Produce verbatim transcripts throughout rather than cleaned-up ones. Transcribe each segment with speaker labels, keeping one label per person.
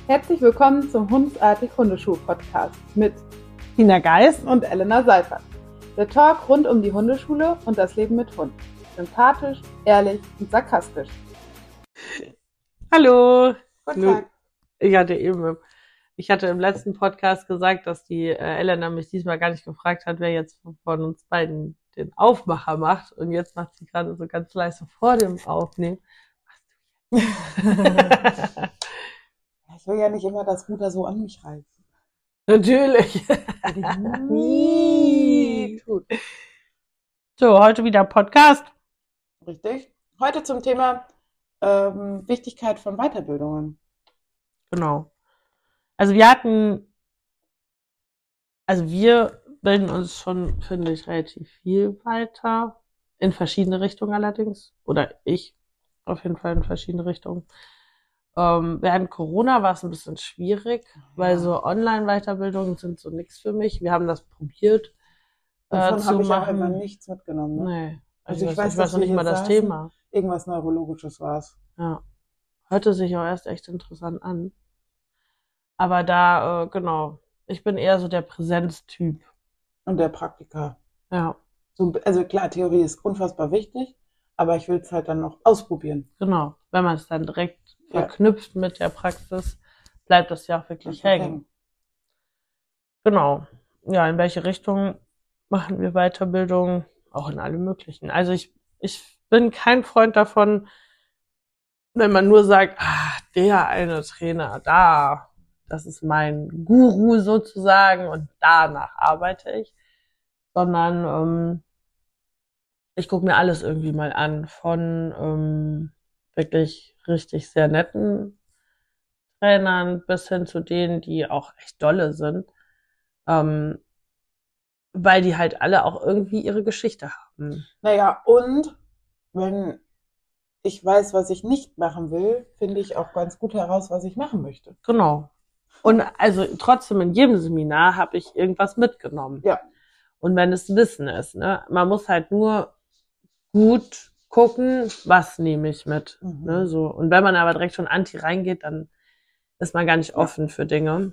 Speaker 1: Herzlich willkommen zum Hundsartig Hundeschul-Podcast mit
Speaker 2: Tina Geist
Speaker 1: und Elena Seifert. Der Talk rund um die Hundeschule und das Leben mit Hund. Sympathisch, ehrlich und sarkastisch.
Speaker 2: Hallo.
Speaker 1: Guten Tag.
Speaker 2: Ich hatte eben, ich hatte im letzten Podcast gesagt, dass die äh, Elena mich diesmal gar nicht gefragt hat, wer jetzt von uns beiden den Aufmacher macht. Und jetzt macht sie gerade so ganz leise vor dem Aufnehmen.
Speaker 1: Ich will ja nicht immer das Ruder so an mich reißen.
Speaker 2: Natürlich.
Speaker 1: Nie. Gut.
Speaker 2: So, heute wieder Podcast.
Speaker 1: Richtig. Heute zum Thema ähm, Wichtigkeit von Weiterbildungen.
Speaker 2: Genau. Also wir hatten, also wir bilden uns schon, finde ich, relativ viel weiter. In verschiedene Richtungen allerdings. Oder ich auf jeden Fall in verschiedene Richtungen. Ähm, während Corona war es ein bisschen schwierig, ja. weil so Online-Weiterbildungen sind so nichts für mich. Wir haben das probiert.
Speaker 1: Davon
Speaker 2: äh,
Speaker 1: habe ich
Speaker 2: machen.
Speaker 1: auch einfach nichts mitgenommen. Ne?
Speaker 2: Nee.
Speaker 1: Also,
Speaker 2: also
Speaker 1: ich weiß,
Speaker 2: ich weiß noch nicht mal das
Speaker 1: saßen,
Speaker 2: Thema.
Speaker 1: Irgendwas Neurologisches war es.
Speaker 2: Ja. Hörte sich auch erst echt interessant an. Aber da, äh, genau, ich bin eher so der Präsenztyp.
Speaker 1: Und der Praktiker.
Speaker 2: Ja.
Speaker 1: So, also klar, Theorie ist unfassbar wichtig, aber ich will es halt dann noch ausprobieren.
Speaker 2: Genau, wenn man es dann direkt ja. verknüpft mit der Praxis, bleibt das ja auch wirklich hängen. hängen. Genau. Ja, in welche Richtung machen wir Weiterbildung? Auch in alle möglichen. Also ich, ich bin kein Freund davon, wenn man nur sagt, ah, der eine Trainer, da, das ist mein Guru sozusagen und danach arbeite ich, sondern ähm, ich gucke mir alles irgendwie mal an, von ähm, wirklich richtig sehr netten Trainern bis hin zu denen, die auch echt dolle sind, ähm, weil die halt alle auch irgendwie ihre Geschichte haben.
Speaker 1: Naja, und wenn ich weiß, was ich nicht machen will, finde ich auch ganz gut heraus, was ich machen möchte.
Speaker 2: Genau. Und also trotzdem in jedem Seminar habe ich irgendwas mitgenommen.
Speaker 1: Ja.
Speaker 2: Und wenn es Wissen ist, ne, man muss halt nur gut gucken, was nehme ich mit. Mhm. Ne, so. Und wenn man aber direkt schon anti reingeht, dann ist man gar nicht offen für Dinge.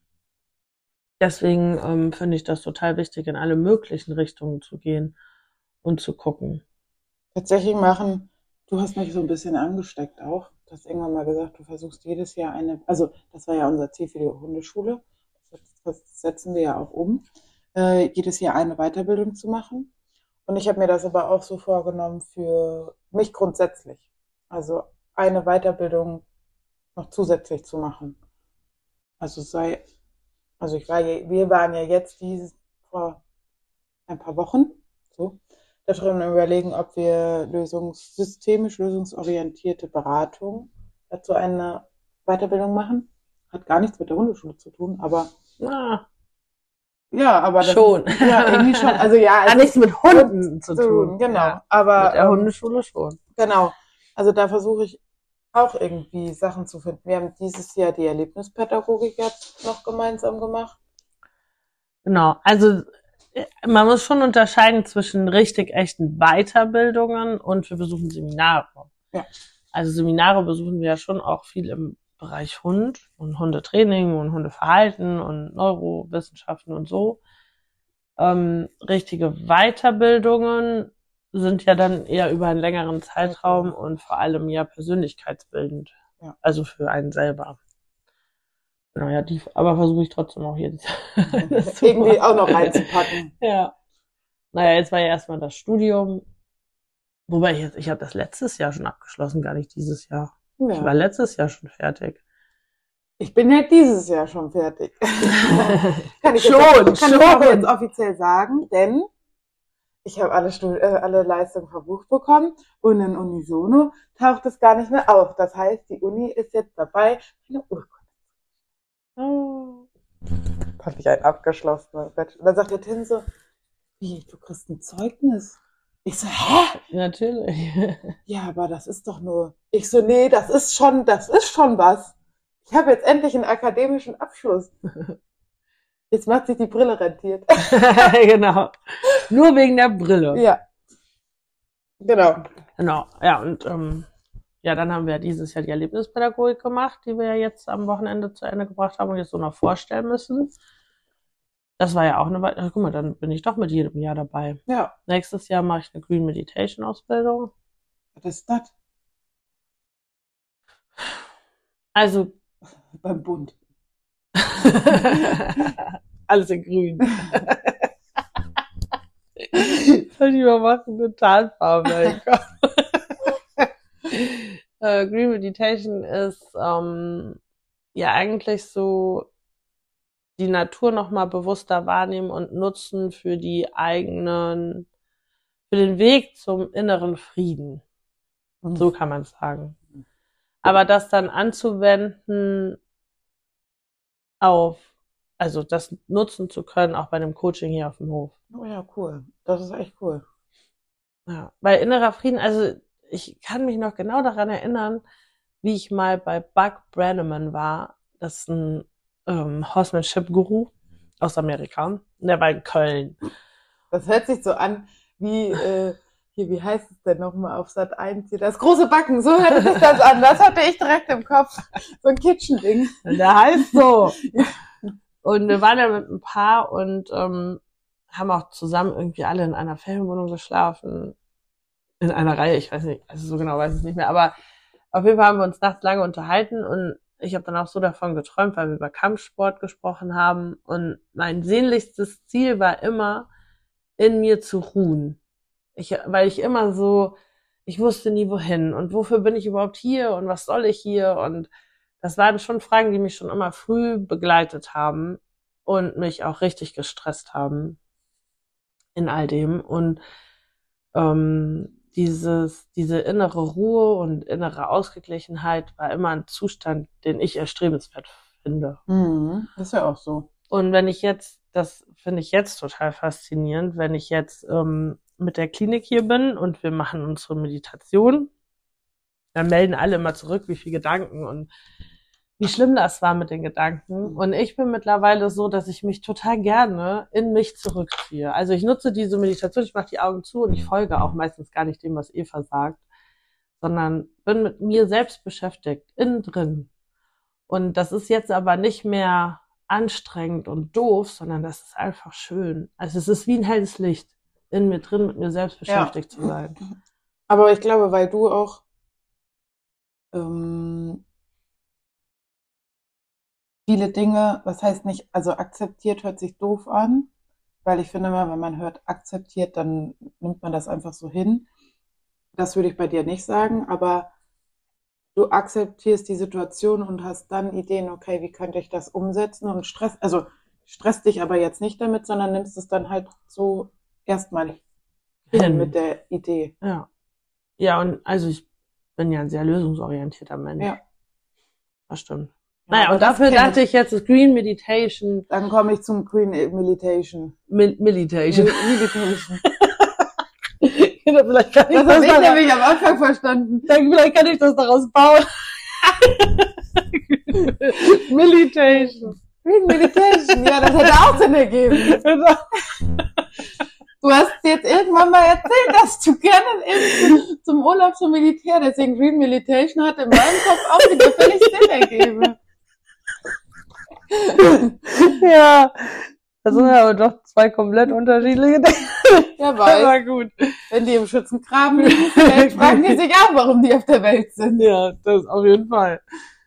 Speaker 2: Deswegen ähm, finde ich das total wichtig, in alle möglichen Richtungen zu gehen und zu gucken.
Speaker 1: Tatsächlich machen, du hast mich so ein bisschen angesteckt auch. Du hast irgendwann mal gesagt, du versuchst jedes Jahr eine, also das war ja unser Ziel für die Hundeschule, das setzen wir ja auch um, äh, jedes Jahr eine Weiterbildung zu machen. Und ich habe mir das aber auch so vorgenommen für mich grundsätzlich. Also eine Weiterbildung noch zusätzlich zu machen. Also sei, also ich war ja, wir waren ja jetzt dieses vor ein paar Wochen so darüber überlegen, ob wir lösungs, systemisch lösungsorientierte Beratung dazu eine Weiterbildung machen. Hat gar nichts mit der Hundeschule zu tun, aber
Speaker 2: ah.
Speaker 1: Ja, aber das
Speaker 2: schon.
Speaker 1: Ist, ja, irgendwie schon. Also ja,
Speaker 2: hat nichts mit Hunden zu tun.
Speaker 1: Genau.
Speaker 2: Ja,
Speaker 1: aber
Speaker 2: mit der Hundeschule schon.
Speaker 1: Genau. Also da versuche ich auch irgendwie Sachen zu finden. Wir haben dieses Jahr die Erlebnispädagogik jetzt noch gemeinsam gemacht.
Speaker 2: Genau. Also man muss schon unterscheiden zwischen richtig echten Weiterbildungen und wir besuchen Seminare.
Speaker 1: Ja.
Speaker 2: Also Seminare besuchen wir ja schon auch viel im Bereich Hund und Hundetraining und Hundeverhalten und Neurowissenschaften und so. Ähm, richtige Weiterbildungen sind ja dann eher über einen längeren Zeitraum und vor allem ja persönlichkeitsbildend.
Speaker 1: Ja.
Speaker 2: Also für einen selber. Genau, ja, die, aber versuche ich trotzdem auch jetzt
Speaker 1: irgendwie auch noch reinzupacken.
Speaker 2: Ja. Naja, jetzt war ja erstmal das Studium. Wobei ich jetzt, ich habe das letztes Jahr schon abgeschlossen, gar nicht dieses Jahr. Ja. Ich war letztes Jahr schon fertig.
Speaker 1: Ich bin ja dieses Jahr schon fertig. kann ich
Speaker 2: schon,
Speaker 1: jetzt, kann
Speaker 2: schon.
Speaker 1: ich auch jetzt offiziell sagen, denn ich habe alle, Stud- äh, alle Leistungen verbucht bekommen und in Unisono taucht es gar nicht mehr auf. Das heißt, die Uni ist jetzt dabei, eine Urkunde. Oh. Fand ich ein abgeschlossener Bachelor. Dann sagt der Tim so, wie, du kriegst ein Zeugnis? Ich so, hä?
Speaker 2: Natürlich.
Speaker 1: Ja, aber das ist doch nur... Ich so, nee, das ist schon, das ist schon was. Ich habe jetzt endlich einen akademischen Abschluss. Jetzt macht sich die Brille rentiert.
Speaker 2: Genau. Nur wegen der Brille.
Speaker 1: Ja. Genau.
Speaker 2: Genau. Ja, und ähm, ja, dann haben wir ja dieses Jahr die Erlebnispädagogik gemacht, die wir ja jetzt am Wochenende zu Ende gebracht haben und jetzt so noch vorstellen müssen. Das war ja auch eine Weile. Guck mal, dann bin ich doch mit jedem Jahr dabei.
Speaker 1: Ja.
Speaker 2: Nächstes Jahr mache ich eine Green Meditation Ausbildung.
Speaker 1: Was ist das?
Speaker 2: Also
Speaker 1: beim Bund.
Speaker 2: Alles in grün. Soll ich mal machen, eine Tarnfarbe. äh, Green Meditation ist ähm, ja eigentlich so die Natur nochmal bewusster wahrnehmen und nutzen für die eigenen, für den Weg zum inneren Frieden. Mhm. So kann man sagen. Aber das dann anzuwenden auf, also das nutzen zu können, auch bei einem Coaching hier auf dem Hof.
Speaker 1: Oh ja, cool. Das ist echt cool.
Speaker 2: Ja, weil innerer Frieden, also ich kann mich noch genau daran erinnern, wie ich mal bei Buck Brannaman war. Das ist ein ähm, Horsemanship-Guru aus Amerika. Und der war in Köln.
Speaker 1: Das hört sich so an, wie, äh, hier, wie heißt es denn nochmal auf Sat eins hier? Das große Backen, so hört sich das an. Das hatte ich direkt im Kopf. So ein Kitchen-Ding.
Speaker 2: Der heißt so. Und wir waren ja mit ein Paar und ähm, haben auch zusammen irgendwie alle in einer Ferienwohnung geschlafen. In einer Reihe, ich weiß nicht, also so genau weiß ich es nicht mehr. Aber auf jeden Fall haben wir uns nachts lange unterhalten und ich habe dann auch so davon geträumt, weil wir über Kampfsport gesprochen haben. Und mein sehnlichstes Ziel war immer, in mir zu ruhen. Ich, weil ich immer so, ich wusste nie wohin und wofür bin ich überhaupt hier und was soll ich hier? Und das waren schon Fragen, die mich schon immer früh begleitet haben und mich auch richtig gestresst haben in all dem. Und ähm, dieses, diese innere Ruhe und innere Ausgeglichenheit war immer ein Zustand, den ich erstrebenswert finde.
Speaker 1: Mhm, ist ja auch so.
Speaker 2: Und wenn ich jetzt, das finde ich jetzt total faszinierend, wenn ich jetzt ähm, mit der Klinik hier bin und wir machen unsere Meditation, dann melden alle immer zurück, wie viele Gedanken und wie schlimm das war mit den Gedanken. Und ich bin mittlerweile so, dass ich mich total gerne in mich zurückziehe. Also ich nutze diese Meditation, ich mache die Augen zu und ich folge auch meistens gar nicht dem, was Eva sagt, sondern bin mit mir selbst beschäftigt, innen drin. Und das ist jetzt aber nicht mehr anstrengend und doof, sondern das ist einfach schön. Also es ist wie ein helles Licht in mir drin, mit mir selbst beschäftigt ja. zu sein.
Speaker 1: Aber ich glaube, weil du auch ähm, viele Dinge, was heißt nicht, also akzeptiert hört sich doof an, weil ich finde immer, wenn man hört akzeptiert, dann nimmt man das einfach so hin. Das würde ich bei dir nicht sagen, aber du akzeptierst die Situation und hast dann Ideen, okay, wie könnte ich das umsetzen und Stress, also stresst dich aber jetzt nicht damit, sondern nimmst es dann halt so erstmal hin, hin mit der Idee.
Speaker 2: Ja. Ja, und also ich bin ja ein sehr lösungsorientierter Mensch. Ja. Das stimmt. Ja, naja, und dafür dachte ich jetzt das Green Meditation.
Speaker 1: Dann komme ich zum Green Meditation.
Speaker 2: Mil Meditation.
Speaker 1: Mil Meditation.
Speaker 2: Ja, vielleicht kann ich
Speaker 1: das habe ich nämlich am Anfang verstanden.
Speaker 2: Dann, vielleicht kann ich das daraus bauen. Meditation.
Speaker 1: Green Meditation, ja, das hätte auch Sinn ergeben. Du hast jetzt irgendwann mal erzählt, dass du gerne in, zum Urlaub zum Militär, deswegen Green Meditation hat in meinem Kopf auch wieder völlig Sinn ergeben.
Speaker 2: Ja, das sind aber doch zwei komplett unterschiedliche Dinge.
Speaker 1: Ja, weiß.
Speaker 2: Aber gut.
Speaker 1: Wenn die im Schützengraben liegen, vielleicht fragen die sich auch, warum die auf der Welt sind.
Speaker 2: Ja, das auf jeden Fall.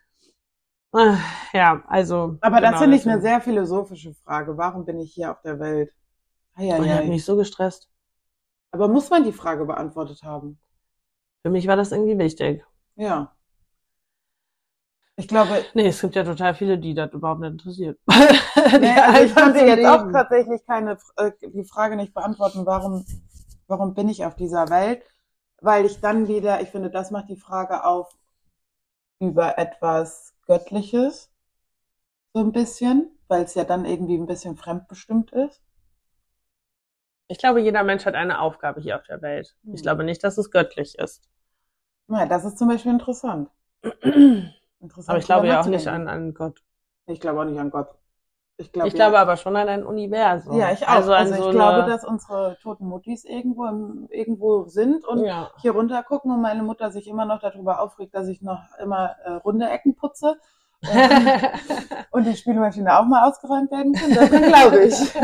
Speaker 2: Ja, also.
Speaker 1: Aber genau, das finde ich eine sehr philosophische Frage. Warum bin ich hier auf der Welt?
Speaker 2: Ah, ja, ja. Ich habe mich so gestresst.
Speaker 1: Aber muss man die Frage beantwortet haben?
Speaker 2: Für mich war das irgendwie wichtig.
Speaker 1: Ja. Ich glaube.
Speaker 2: Nee, es gibt ja total viele, die das überhaupt nicht interessiert.
Speaker 1: Nee, also ich konnte jetzt auch tatsächlich keine, äh, die Frage nicht beantworten, warum, warum bin ich auf dieser Welt? Weil ich dann wieder, ich finde, das macht die Frage auf über etwas Göttliches. So ein bisschen, weil es ja dann irgendwie ein bisschen fremdbestimmt ist.
Speaker 2: Ich glaube, jeder Mensch hat eine Aufgabe hier auf der Welt. Ich hm. glaube nicht, dass es göttlich ist.
Speaker 1: Ja, das ist zum Beispiel interessant.
Speaker 2: Interessant, aber ich glaube ja auch nicht an, an Gott.
Speaker 1: Ich glaube auch nicht an Gott. Ich, glaub,
Speaker 2: ich glaube
Speaker 1: ja.
Speaker 2: aber schon an ein Universum.
Speaker 1: Ja, ich auch.
Speaker 2: Also,
Speaker 1: also
Speaker 2: an
Speaker 1: ich
Speaker 2: so
Speaker 1: glaube,
Speaker 2: eine...
Speaker 1: dass unsere toten Muttis irgendwo im, irgendwo sind und
Speaker 2: ja.
Speaker 1: hier runter gucken und meine Mutter sich immer noch darüber aufregt, dass ich noch immer äh, runde Ecken putze und, und die Spülmaschine auch mal ausgeräumt werden kann. Das glaube ich.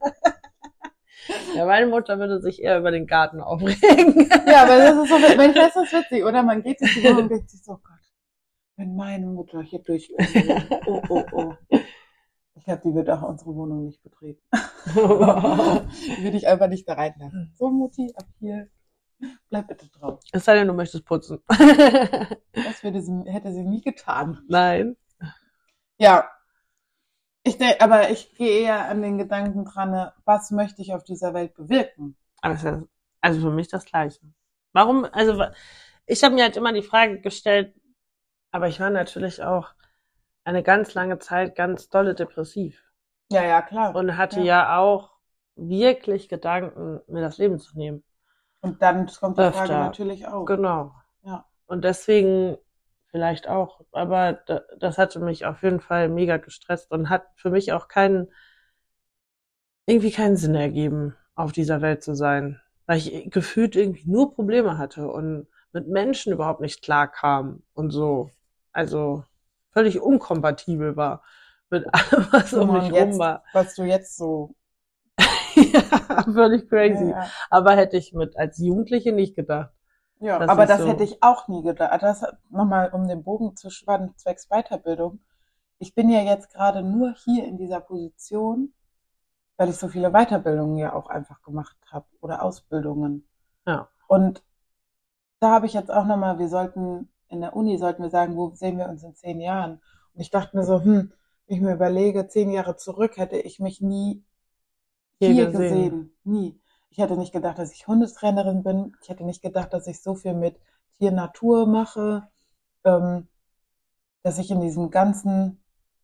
Speaker 2: Ja, meine Mutter würde sich eher über den Garten aufregen.
Speaker 1: Ja, aber das ist so, wenn ich weiß, das ist witzig, oder? Man geht durch die Wohnung und denkt sich so, oh Gott, wenn meine Mutter hier durch, oh, oh, oh. Ich glaube, die wird auch unsere Wohnung nicht betreten. Die würde ich einfach nicht da reinlassen. So, Mutti, ab hier, bleib bitte drauf.
Speaker 2: Es sei denn, du möchtest putzen.
Speaker 1: Das würde sie, hätte sie nie getan.
Speaker 2: Nein.
Speaker 1: Ja. Ich denke, aber ich gehe eher an den Gedanken dran, was möchte ich auf dieser Welt bewirken?
Speaker 2: Also, also für mich das Gleiche. Warum, also ich habe mir halt immer die Frage gestellt, aber ich war natürlich auch eine ganz lange Zeit ganz dolle depressiv.
Speaker 1: Ja, ja, klar.
Speaker 2: Und hatte
Speaker 1: ja,
Speaker 2: ja auch wirklich Gedanken, mir das Leben zu nehmen.
Speaker 1: Und dann kommt die
Speaker 2: Öfter.
Speaker 1: Frage natürlich auch.
Speaker 2: Genau.
Speaker 1: Ja.
Speaker 2: Und deswegen vielleicht auch, aber das hatte mich auf jeden Fall mega gestresst und hat für mich auch keinen, irgendwie keinen Sinn ergeben, auf dieser Welt zu sein. Weil ich gefühlt irgendwie nur Probleme hatte und mit Menschen überhaupt nicht klarkam und so. Also völlig unkompatibel war mit allem, was um mich rum war.
Speaker 1: Was du jetzt so...
Speaker 2: ja, völlig crazy.
Speaker 1: Ja, ja.
Speaker 2: Aber hätte ich mit als Jugendliche nicht gedacht.
Speaker 1: Ja, aber das so hätte ich auch nie gedacht. Das nochmal, um den Bogen zu spannen, zwecks Weiterbildung. Ich bin ja jetzt gerade nur hier in dieser Position, weil ich so viele Weiterbildungen ja auch einfach gemacht habe oder Ausbildungen.
Speaker 2: Ja.
Speaker 1: Und da habe ich jetzt auch nochmal, wir sollten, in der Uni sollten wir sagen, wo sehen wir uns in zehn Jahren? Und ich dachte mir so, hm, wenn ich mir überlege, zehn Jahre zurück hätte ich mich nie hier, hier gesehen. gesehen. Nie. Ich hätte nicht gedacht, dass ich Hundetrainerin bin. Ich hätte nicht gedacht, dass ich so viel mit Tier-Natur mache, ähm, dass ich in diesem ganzen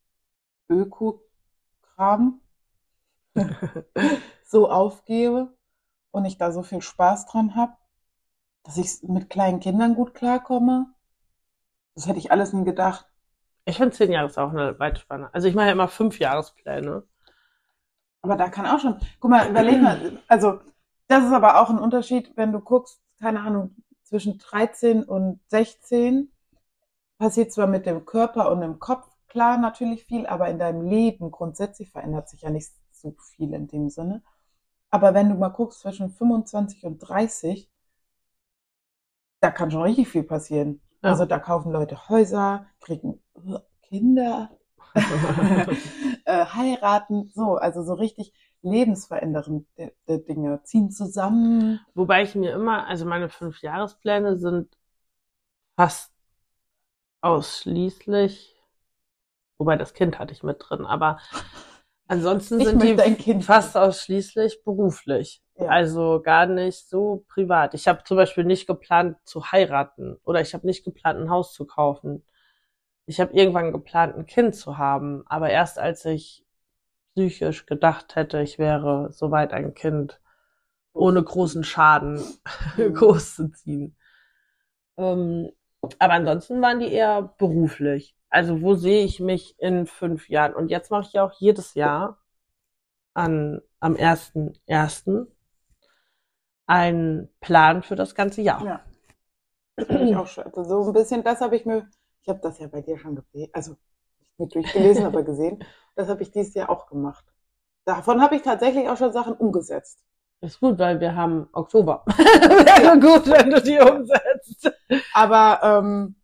Speaker 1: Öko-Kram so aufgebe und ich da so viel Spaß dran habe, dass ich mit kleinen Kindern gut klarkomme. Das hätte ich alles nie gedacht.
Speaker 2: Ich finde zehn Jahre ist auch eine weite Spanne. Also ich mache ja immer fünf Jahrespläne.
Speaker 1: Aber da kann auch schon, guck mal, überleg mal, also das ist aber auch ein Unterschied, wenn du guckst, keine Ahnung, zwischen dreizehn und sechzehn passiert zwar mit dem Körper und dem Kopf klar natürlich viel, aber in deinem Leben grundsätzlich verändert sich ja nicht so viel in dem Sinne. Aber wenn du mal guckst, zwischen fünfundzwanzig und dreißig, da kann schon richtig viel passieren. Ja. Also da kaufen Leute Häuser, kriegen Kinder, äh, heiraten, so, also so richtig lebensverändernde Dinge, ziehen zusammen.
Speaker 2: Wobei ich mir immer, also meine fünf Jahrespläne sind fast ausschließlich, wobei das Kind hatte ich mit drin, aber ansonsten
Speaker 1: ich
Speaker 2: sind die fast ausschließlich beruflich. Ja. Also gar nicht so privat. Ich habe zum Beispiel nicht geplant zu heiraten oder ich habe nicht geplant, ein Haus zu kaufen. Ich habe irgendwann geplant, ein Kind zu haben, aber erst als ich psychisch gedacht hätte, ich wäre soweit ein Kind ohne großen Schaden mhm. großzuziehen. Ähm, aber ansonsten waren die eher beruflich. Also wo sehe ich mich in fünf Jahren? Und jetzt mache ich ja auch jedes Jahr an, am ersten ersten einen Plan für das ganze Jahr.
Speaker 1: Ja. Das finde ich auch schön. Also so ein bisschen, das habe ich mir, ich habe das ja bei dir schon gesehen, also nicht durchgelesen, aber gesehen. Das habe ich dieses Jahr auch gemacht. Davon habe ich tatsächlich auch schon Sachen umgesetzt.
Speaker 2: Ist gut, weil wir haben Oktober. Wäre ja gut, wenn du die umsetzt.
Speaker 1: Aber ähm,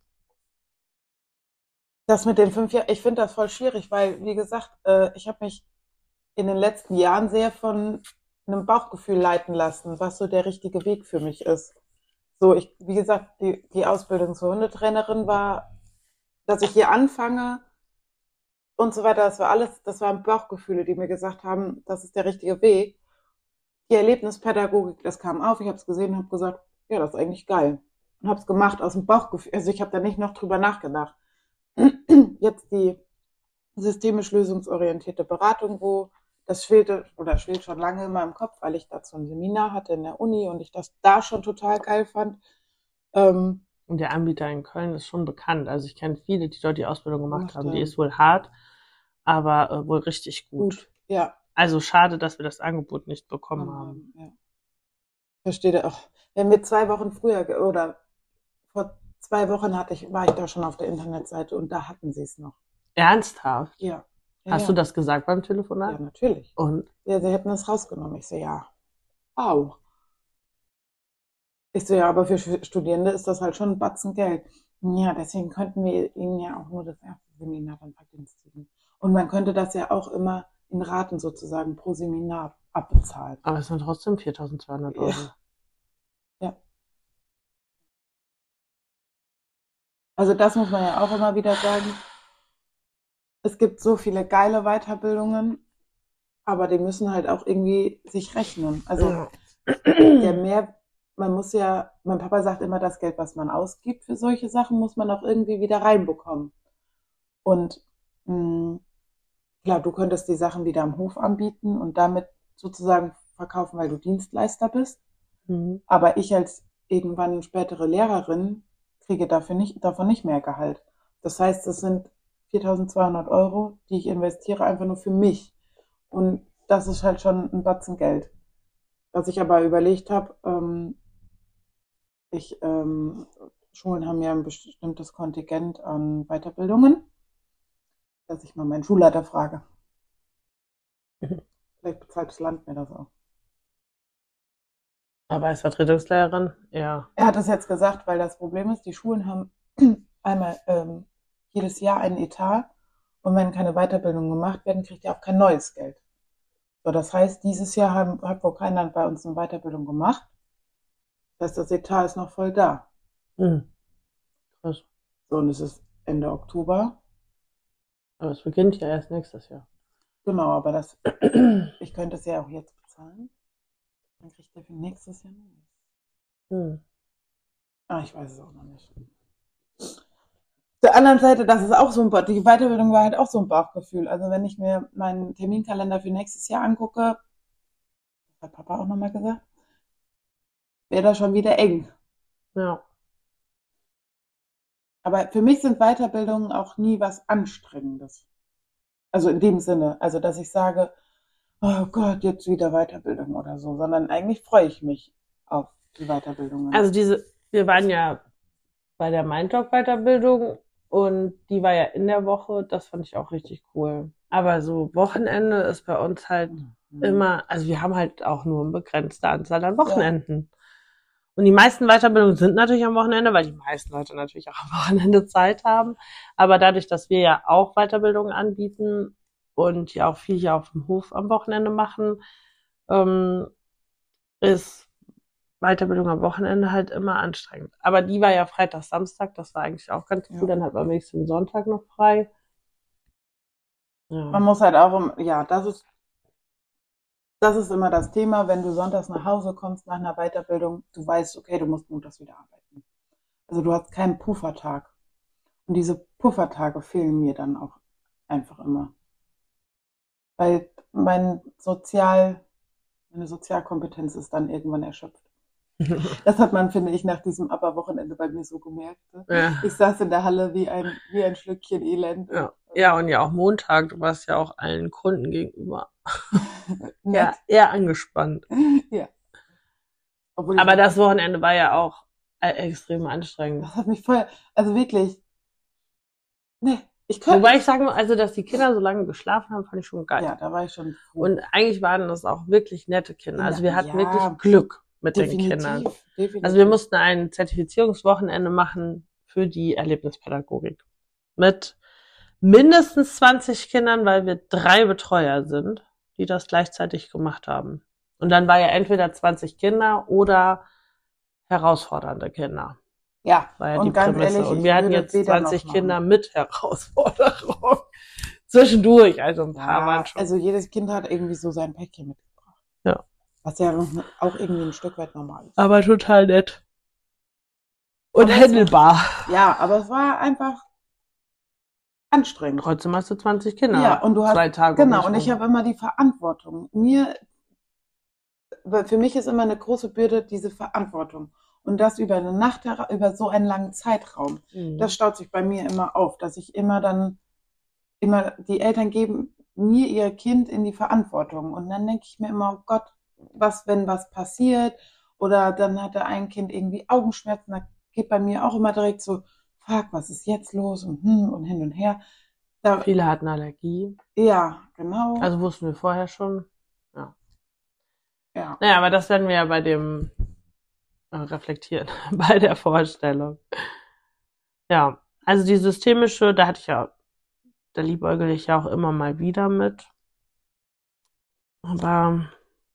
Speaker 1: das mit den fünf Jahren, ich finde das voll schwierig, weil, wie gesagt, äh, ich habe mich in den letzten Jahren sehr von einem Bauchgefühl leiten lassen, was so der richtige Weg für mich ist. So, ich, wie gesagt, die, die Ausbildung zur Hundetrainerin war, dass ich hier anfange und so weiter, das war alles, das waren Bauchgefühle, die mir gesagt haben, das ist der richtige Weg. Die Erlebnispädagogik, das kam auf, ich habe es gesehen und habe gesagt, ja, das ist eigentlich geil. Und habe es gemacht aus dem Bauchgefühl, also ich habe da nicht noch drüber nachgedacht. Jetzt die systemisch lösungsorientierte Beratung, wo das schwelte oder schwelt schon lange in meinem Kopf, weil ich dazu ein Seminar hatte in der Uni und ich das da schon total geil fand. Ähm,
Speaker 2: und der Anbieter in Köln ist schon bekannt. Also ich kenne viele, die dort die Ausbildung gemacht haben. Die ist wohl hart, aber äh, wohl richtig gut.
Speaker 1: Gut, ja.
Speaker 2: Also schade, dass wir das Angebot nicht bekommen haben.
Speaker 1: Ja. Verstehe auch. Wenn wir zwei Wochen früher ge- oder vor zwei Wochen hatte ich, war ich da schon auf der Internetseite und da hatten sie es noch.
Speaker 2: Ernsthaft?
Speaker 1: Ja. Ja,
Speaker 2: Hast
Speaker 1: ja.
Speaker 2: du das gesagt beim Telefonat?
Speaker 1: Ja, natürlich.
Speaker 2: Und?
Speaker 1: Ja, sie hätten es rausgenommen. Ich so, ja. Wow. Ich so, ja, aber für Sch- Studierende ist das halt schon ein Batzen Geld. Ja, deswegen könnten wir ihnen ja auch nur das erste Seminar dann vergünstigen. Und man könnte das ja auch immer in Raten sozusagen pro Seminar abbezahlen.
Speaker 2: Aber es sind trotzdem viertausendzweihundert Euro.
Speaker 1: Ja. Ja. Also das muss man ja auch immer wieder sagen. Es gibt so viele geile Weiterbildungen, aber die müssen halt auch irgendwie sich rechnen. Also
Speaker 2: Ja.
Speaker 1: der mehr, man muss ja, mein Papa sagt immer, das Geld, was man ausgibt für solche Sachen, muss man auch irgendwie wieder reinbekommen. Und mh, klar, du könntest die Sachen wieder am Hof anbieten und damit sozusagen verkaufen, weil du Dienstleister bist.
Speaker 2: Mhm.
Speaker 1: Aber ich als irgendwann spätere Lehrerin kriege dafür nicht, davon nicht mehr Gehalt. Das heißt, das sind viertausendzweihundert Euro, die ich investiere, einfach nur für mich. Und das ist halt schon ein Batzen Geld. Was ich aber überlegt habe, ähm, ich, ähm, Schulen haben ja ein bestimmtes Kontingent an Weiterbildungen, dass ich mal meinen Schulleiter frage.
Speaker 2: Mhm.
Speaker 1: Vielleicht bezahlt das Land mir das auch.
Speaker 2: Aber als Vertretungslehrerin, ja.
Speaker 1: Er hat das jetzt gesagt, weil das Problem ist, die Schulen haben einmal ähm, jedes Jahr einen Etat und wenn keine Weiterbildungen gemacht werden, kriegt ihr auch kein neues Geld. So, das heißt, dieses Jahr haben, hat wohl keiner bei uns eine Weiterbildung gemacht. Das heißt, das Etat ist noch voll da.
Speaker 2: Mhm. Krass.
Speaker 1: So, und es ist Ende Oktober.
Speaker 2: Aber es beginnt ja erst nächstes Jahr.
Speaker 1: Genau, aber das, ich könnte es ja auch jetzt bezahlen. Dann kriegt er für nächstes Jahr neues.
Speaker 2: Mhm.
Speaker 1: Ah, ich weiß es auch noch nicht. Auf der anderen Seite, das ist auch so ein, Ba- die Weiterbildung war halt auch so ein Bauchgefühl. Also wenn ich mir meinen Terminkalender für nächstes Jahr angucke, das hat Papa auch nochmal gesagt, wäre das schon wieder eng.
Speaker 2: Ja.
Speaker 1: Aber für mich sind Weiterbildungen auch nie was Anstrengendes. Also in dem Sinne, also dass ich sage, oh Gott, jetzt wieder Weiterbildung oder so, sondern eigentlich freue ich mich auf die Weiterbildungen.
Speaker 2: Also diese, wir waren ja bei der Mindtalk-Weiterbildung und die war ja in der Woche, das fand ich auch richtig cool. Aber so Wochenende ist bei uns halt
Speaker 1: Mhm.
Speaker 2: immer, also wir haben halt auch nur eine begrenzte Anzahl an Wochenenden. Und die meisten Weiterbildungen sind natürlich am Wochenende, weil die meisten Leute natürlich auch am Wochenende Zeit haben. Aber dadurch, dass wir ja auch Weiterbildungen anbieten und ja auch viel hier auf dem Hof am Wochenende machen, ähm, ist Weiterbildung am Wochenende halt immer anstrengend. Aber die war ja Freitag, Samstag, das war eigentlich auch ganz cool.
Speaker 1: Ja.
Speaker 2: Dann hat man wenigstens den Sonntag noch frei.
Speaker 1: Man
Speaker 2: Ja.
Speaker 1: muss halt auch, um, ja, das ist, das ist immer das Thema, wenn du sonntags nach Hause kommst nach einer Weiterbildung, du weißt, okay, du musst montags wieder arbeiten. Also du hast keinen Puffertag. Und diese Puffertage fehlen mir dann auch einfach immer. Weil mein Sozial, meine Sozialkompetenz ist dann irgendwann erschöpft. Das hat man, finde ich, nach diesem Aber-Wochenende bei mir so gemerkt. Ne?
Speaker 2: Ja.
Speaker 1: Ich saß in der Halle wie ein, wie ein Schlückchen Elend.
Speaker 2: Ja. Ja, und ja auch Montag, du warst ja auch allen Kunden gegenüber ja,
Speaker 1: Nett.
Speaker 2: eher angespannt.
Speaker 1: Ja. Obwohl ich,
Speaker 2: Aber das Wochenende war ja auch äh, extrem anstrengend.
Speaker 1: das hat mich voll, also wirklich, ne, ich könnte,
Speaker 2: Wobei ich sagen muss, also dass die Kinder so lange geschlafen haben, fand ich schon geil.
Speaker 1: ja, da war ich schon froh.
Speaker 2: Und eigentlich waren das auch wirklich nette Kinder. Also wir hatten
Speaker 1: Ja,
Speaker 2: wirklich Glück mit den
Speaker 1: definitiv,
Speaker 2: Kindern.
Speaker 1: definitiv.
Speaker 2: Also wir mussten ein Zertifizierungswochenende machen für die Erlebnispädagogik. Mit mindestens zwanzig Kindern, weil wir drei Betreuer sind, die das gleichzeitig gemacht haben. Und dann war ja entweder zwanzig Kinder oder herausfordernde Kinder.
Speaker 1: Ja,
Speaker 2: War ja
Speaker 1: und
Speaker 2: die
Speaker 1: ganz
Speaker 2: Prämisse.
Speaker 1: ehrlich,
Speaker 2: Und
Speaker 1: ich
Speaker 2: wir hatten
Speaker 1: würde
Speaker 2: jetzt
Speaker 1: weder noch
Speaker 2: zwanzig
Speaker 1: machen.
Speaker 2: Kinder mit Herausforderung. Zwischendurch, also ein paar
Speaker 1: Ja,
Speaker 2: waren schon.
Speaker 1: also jedes Kind hat irgendwie so sein Päckchen mitgebracht.
Speaker 2: Ja.
Speaker 1: Was ja auch irgendwie ein Stück weit normal ist.
Speaker 2: Aber total nett. Und
Speaker 1: Aber es
Speaker 2: händelbar.
Speaker 1: Ja, aber es war einfach anstrengend.
Speaker 2: Trotzdem hast du zwanzig Kinder.
Speaker 1: Ja, und du hast,
Speaker 2: zwei Tage.
Speaker 1: genau,
Speaker 2: um
Speaker 1: und
Speaker 2: dich
Speaker 1: ich
Speaker 2: rum.
Speaker 1: habe immer die Verantwortung. Mir, weil für mich ist immer eine große Bürde diese Verantwortung. Und das über eine Nacht, hera- über so einen langen Zeitraum.
Speaker 2: Mhm.
Speaker 1: Das staut sich bei mir immer auf, dass ich immer dann immer, die Eltern geben mir ihr Kind in die Verantwortung. Und dann denke ich mir immer, oh Gott, was, wenn was passiert? Oder dann hatte ein Kind irgendwie Augenschmerzen, da geht bei mir auch immer direkt so, fuck, was ist jetzt los? Und, hm, und hin und her. Da,
Speaker 2: Viele hatten Allergie.
Speaker 1: ja, genau.
Speaker 2: Also wussten wir vorher schon. Ja.
Speaker 1: Ja.
Speaker 2: Naja, aber das werden wir ja bei dem äh, reflektieren, bei der Vorstellung. Ja, also die systemische, da hatte ich ja, da liebäugel ich ja auch immer mal wieder mit. Aber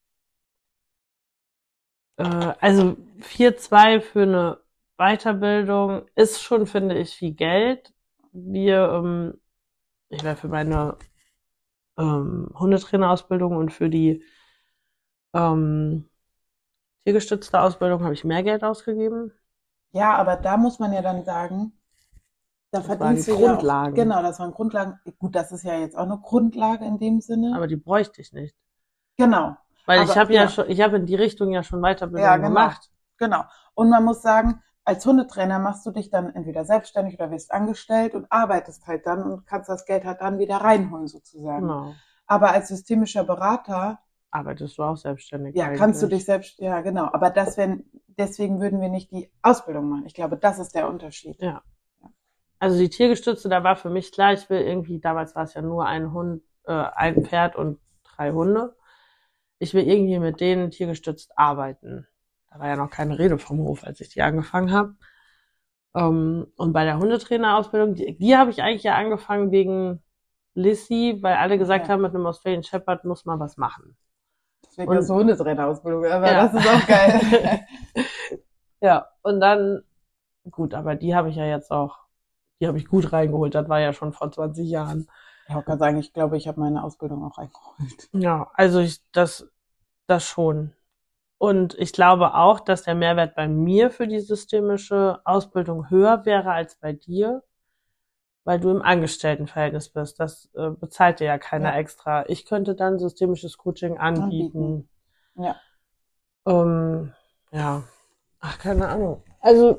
Speaker 2: äh, also vier Komma zwei für eine Weiterbildung ist schon, finde ich, viel Geld. Wir, ähm, ich wäre für meine ähm, Hundetrainerausbildung und für die ähm, tiergestützte Ausbildung habe ich mehr Geld ausgegeben.
Speaker 1: Ja, aber da muss man ja dann sagen, da
Speaker 2: Das waren
Speaker 1: verdienst
Speaker 2: die
Speaker 1: du ja auch,
Speaker 2: Grundlagen.
Speaker 1: genau, das waren Grundlagen. Gut, das ist ja jetzt auch eine Grundlage in dem Sinne.
Speaker 2: Aber die bräuchte ich nicht.
Speaker 1: Genau.
Speaker 2: Weil
Speaker 1: Aber,
Speaker 2: ich habe ja
Speaker 1: ja.
Speaker 2: schon, ich habe in die Richtung ja schon Weiterbildung
Speaker 1: Ja, genau.
Speaker 2: gemacht.
Speaker 1: Genau. Und man muss sagen, als Hundetrainer machst du dich dann entweder selbstständig oder wirst angestellt und arbeitest halt dann und kannst das Geld halt dann wieder reinholen sozusagen.
Speaker 2: Genau.
Speaker 1: Aber als systemischer Berater
Speaker 2: Arbeitest du auch selbstständig
Speaker 1: ja,
Speaker 2: eigentlich.
Speaker 1: kannst du dich selbst, ja genau. Aber das wenn, deswegen würden wir nicht die Ausbildung machen. Ich glaube, das ist der Unterschied.
Speaker 2: Ja. Also die tiergestützte, da war für mich klar, ich will irgendwie, damals war es ja nur ein Hund, äh, ein Pferd und drei Hunde. Ich will irgendwie mit denen tiergestützt arbeiten. Da war ja noch keine Rede vom Hof, als ich die angefangen habe. Ähm, und bei der Hundetrainerausbildung, die, die habe ich eigentlich ja angefangen wegen Lissy, weil alle gesagt
Speaker 1: Okay.
Speaker 2: haben, mit einem Australian Shepherd muss man was machen.
Speaker 1: Deswegen
Speaker 2: Und-
Speaker 1: hast du Hundetrainerausbildung, aber
Speaker 2: Ja.
Speaker 1: das ist auch geil.
Speaker 2: Ja, und dann, gut, aber die habe ich ja jetzt auch, die habe ich gut reingeholt. Das war ja schon vor zwanzig Jahren.
Speaker 1: Ich kann sagen, ich glaube, ich habe meine Ausbildung auch eingeholt.
Speaker 2: Ja, also ich, das, das schon. Und ich glaube auch, dass der Mehrwert bei mir für die systemische Ausbildung höher wäre als bei dir, weil du im Angestelltenverhältnis bist. Das äh, bezahlt dir ja keiner
Speaker 1: Ja.
Speaker 2: extra. Ich könnte dann systemisches Coaching anbieten.
Speaker 1: Ja.
Speaker 2: Ähm, ja, ach, keine Ahnung. Also,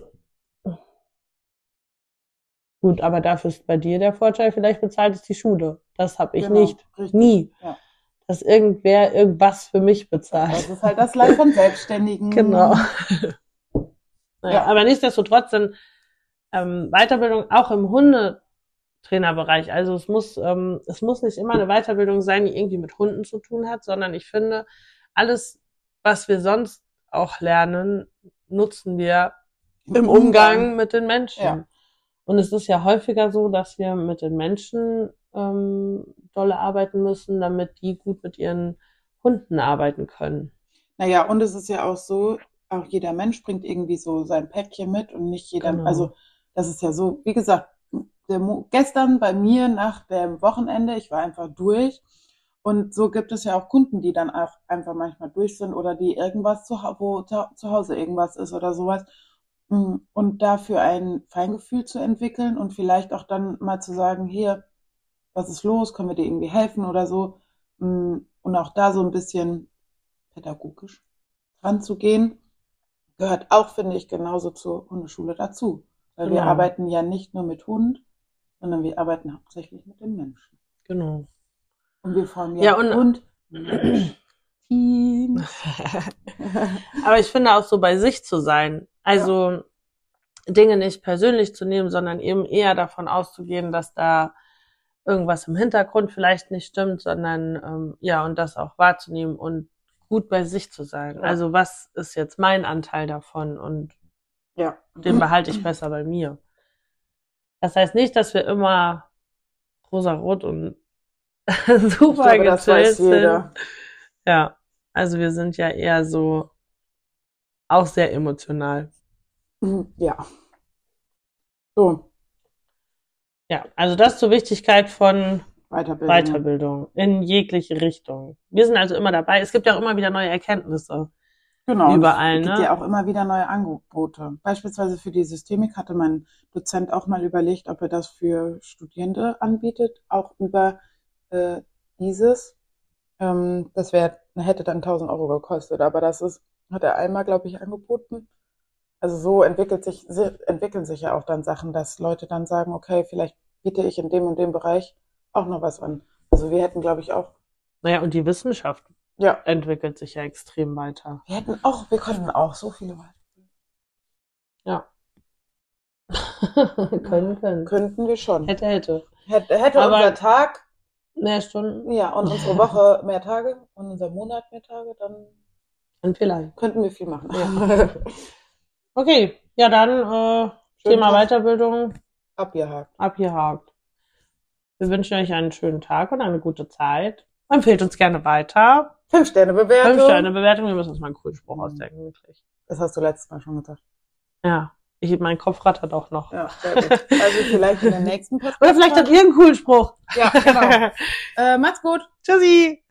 Speaker 2: gut, aber dafür ist bei dir der Vorteil, vielleicht bezahlt es die Schule. Das habe ich
Speaker 1: Genau,
Speaker 2: nicht.
Speaker 1: richtig.
Speaker 2: Nie.
Speaker 1: Ja.
Speaker 2: Dass irgendwer irgendwas für mich bezahlt.
Speaker 1: Das ist halt das Leid von Selbstständigen.
Speaker 2: Genau. Naja,
Speaker 1: Ja.
Speaker 2: aber nichtsdestotrotz sind ähm, Weiterbildung auch im Hundetrainerbereich. Also es muss, ähm, es muss nicht immer eine Weiterbildung sein, die irgendwie mit Hunden zu tun hat, sondern ich finde, alles, was wir sonst auch lernen, nutzen wir im Umgang mit den Menschen.
Speaker 1: Ja.
Speaker 2: Und es ist ja häufiger so, dass wir mit den Menschen ähm, dolle arbeiten müssen, damit die gut mit ihren Hunden arbeiten können.
Speaker 1: Naja, und es ist ja auch so, auch jeder Mensch bringt irgendwie so sein Päckchen mit und nicht jeder,
Speaker 2: Genau.
Speaker 1: also das ist ja so, wie gesagt, der Mo gestern bei mir nach dem Wochenende, ich war einfach durch und so gibt es ja auch Kunden, die dann auch einfach manchmal durch sind oder die irgendwas zu, wo zu Hause irgendwas ist oder sowas. Und dafür ein Feingefühl zu entwickeln und vielleicht auch dann mal zu sagen, hier, was ist los, können wir dir irgendwie helfen oder so. Und auch da so ein bisschen pädagogisch dran zu gehen, gehört auch, finde ich, genauso zur Hundeschule dazu. Weil wir
Speaker 2: Genau.
Speaker 1: arbeiten ja nicht nur mit Hund, sondern wir arbeiten hauptsächlich mit den Menschen.
Speaker 2: Genau.
Speaker 1: Und wir formen ja,
Speaker 2: Ja, und-
Speaker 1: Hund, Team.
Speaker 2: Aber ich finde auch so bei sich zu sein. Also Dinge nicht persönlich zu nehmen, sondern eben eher davon auszugehen, dass da irgendwas im Hintergrund vielleicht nicht stimmt, sondern ähm, ja, und das auch wahrzunehmen und gut bei sich zu sein.
Speaker 1: Ja.
Speaker 2: Also was ist jetzt mein Anteil davon und
Speaker 1: Ja.
Speaker 2: den behalte ich besser bei mir. Das heißt nicht, dass wir immer rosarot und
Speaker 1: Ich
Speaker 2: super
Speaker 1: glaube, das weiß
Speaker 2: gechillt
Speaker 1: jeder.
Speaker 2: sind. Ja, also wir sind ja eher so auch sehr emotional.
Speaker 1: Ja. So,
Speaker 2: Ja, also das zur Wichtigkeit von
Speaker 1: Weiterbildung.
Speaker 2: Weiterbildung in jegliche Richtung. Wir sind also immer dabei. Es gibt ja auch immer wieder neue Erkenntnisse.
Speaker 1: Genau.
Speaker 2: Überall,
Speaker 1: Es gibt
Speaker 2: ne?
Speaker 1: ja auch immer wieder neue Angebote. Beispielsweise für die Systemik hatte mein Dozent auch mal überlegt, ob er das für Studierende anbietet, auch über äh, dieses. Ähm, das wäre, hätte dann tausend Euro gekostet, aber das ist, hat er einmal, glaube ich, angeboten. Also so entwickelt sich, entwickeln sich ja auch dann Sachen, dass Leute dann sagen, okay, vielleicht biete ich in dem und dem Bereich auch noch was an. Also wir hätten, glaube ich, auch.
Speaker 2: Naja, und die Wissenschaft
Speaker 1: ja.
Speaker 2: entwickelt sich ja extrem weiter.
Speaker 1: Wir hätten auch, wir konnten auch so viele weiter.
Speaker 2: Ja. können, können.
Speaker 1: Könnten wir schon.
Speaker 2: Hätte, hätte.
Speaker 1: Hätte, hätte
Speaker 2: Aber
Speaker 1: unser Tag
Speaker 2: mehr Stunden.
Speaker 1: Ja, und unsere Woche mehr Tage und unser Monat mehr Tage, dann
Speaker 2: und vielleicht.
Speaker 1: könnten wir viel machen.
Speaker 2: Ja. Okay, ja dann äh, Thema Tag. Weiterbildung.
Speaker 1: Abgehakt.
Speaker 2: Abgehakt. Wir wünschen euch einen schönen Tag und eine gute Zeit. Empfehlt uns gerne weiter.
Speaker 1: Fünf Sterne Bewertung.
Speaker 2: Fünf Sterne Bewertung. Wir müssen uns mal einen coolen Spruch ausdenken, wirklich.
Speaker 1: Das hast du letztes Mal schon gesagt.
Speaker 2: Ja. Ich, mein Kopf rattert auch noch.
Speaker 1: Ja, sehr gut. Also vielleicht in der nächsten Podcast.
Speaker 2: Oder vielleicht habt ihr einen coolen Spruch.
Speaker 1: Ja, genau. äh, macht's gut.
Speaker 2: Tschüssi.